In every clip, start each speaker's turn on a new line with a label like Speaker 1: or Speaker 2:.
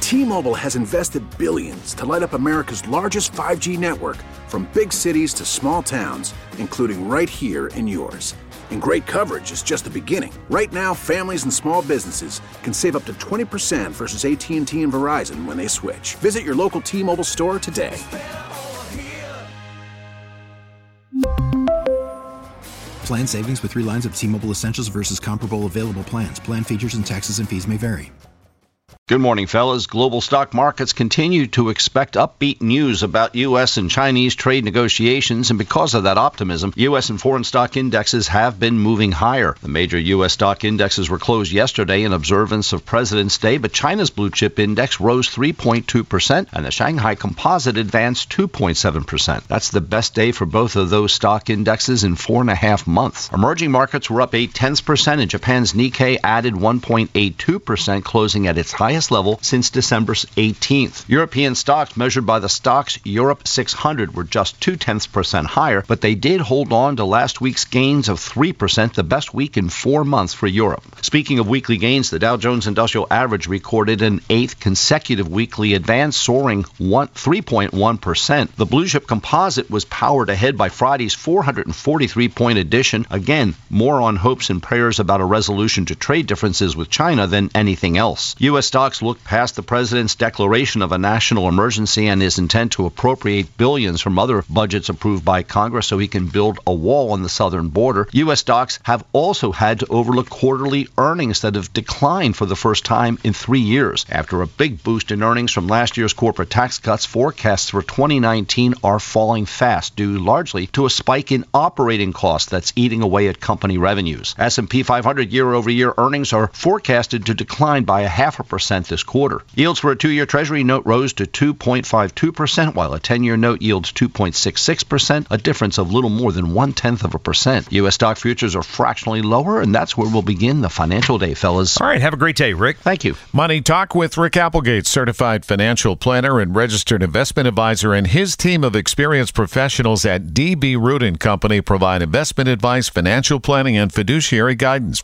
Speaker 1: T-Mobile has invested billions to light up America's largest 5G network, from big cities to small towns, including right here in yours. And great coverage is just the beginning. Right now, families and small businesses can save up to 20% versus AT&T and Verizon when they switch. Visit your local T-Mobile store today.
Speaker 2: Plan savings with 3 lines of T-Mobile Essentials versus comparable available plans. Plan features and taxes and fees may vary.
Speaker 3: Good morning, fellas. Global stock markets continue to expect upbeat news about U.S. and Chinese trade negotiations, and because of that optimism, U.S. and foreign stock indexes have been moving higher. The major U.S. stock indexes were closed yesterday in observance of President's Day, but China's blue chip index rose 3.2%, and the Shanghai Composite advanced 2.7%. That's the best day for both of those stock indexes in 4.5 months. Emerging markets were up 0.8%, and Japan's Nikkei added 1.82%, closing at its highest level since December 18th. European stocks measured by the Stoxx Europe 600 were just 0.2% higher, but they did hold on to last week's gains of 3%, the best week in 4 months for Europe. Speaking of weekly gains, the Dow Jones Industrial Average recorded an 8th consecutive weekly advance, soaring 3.1%. The blue chip composite was powered ahead by Friday's 443-point addition. Again, more on hopes and prayers about a resolution to trade differences with China than anything else. U.S. stocks look past the president's declaration of a national emergency and his intent to appropriate billions from other budgets approved by Congress so he can build a wall on the southern border. U.S. stocks have also had to overlook quarterly earnings that have declined for the first time in 3 years. After a big boost in earnings from last year's corporate tax cuts, forecasts for 2019 are falling fast, due largely to a spike in operating costs that's eating away at company revenues. S&P 500 year-over-year earnings are forecasted to decline by 0.5% this quarter. Yields for a 2-year Treasury note rose to 2.52%, while a 10-year note yields 2.66%, a difference of little more than 0.1%. U.S. stock futures are fractionally lower, and that's where we'll begin the financial day, fellas.
Speaker 4: All right, have a great day, Rick.
Speaker 3: Thank you.
Speaker 4: Money Talk with Rick Applegate, certified financial planner and registered investment advisor, and his team of experienced professionals at D.B. Root & Company provide investment advice, financial planning, and fiduciary guidance.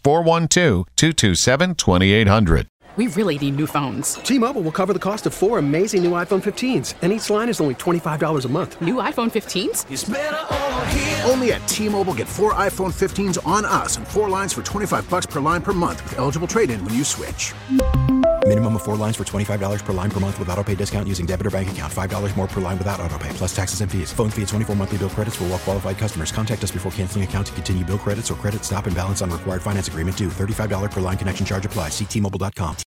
Speaker 4: 412-227-2800.
Speaker 5: We really need new phones.
Speaker 6: T-Mobile will cover the cost of 4 amazing new iPhone 15s, and each line is only $25 a month.
Speaker 5: New iPhone 15s?
Speaker 1: It's better over here. Only at T-Mobile, get 4 iPhone 15s on us and 4 lines for $25 per line per month with eligible trade-in when you switch.
Speaker 2: Minimum of 4 lines for $25 per line per month with autopay discount using debit or bank account. $5 more per line without autopay, plus taxes and fees. Phone fee at 24 monthly bill credits for well-qualified customers. Contact us before canceling account to continue bill credits or credit stop and balance on required finance agreement due. $35 per line connection charge applies. See T-Mobile.com.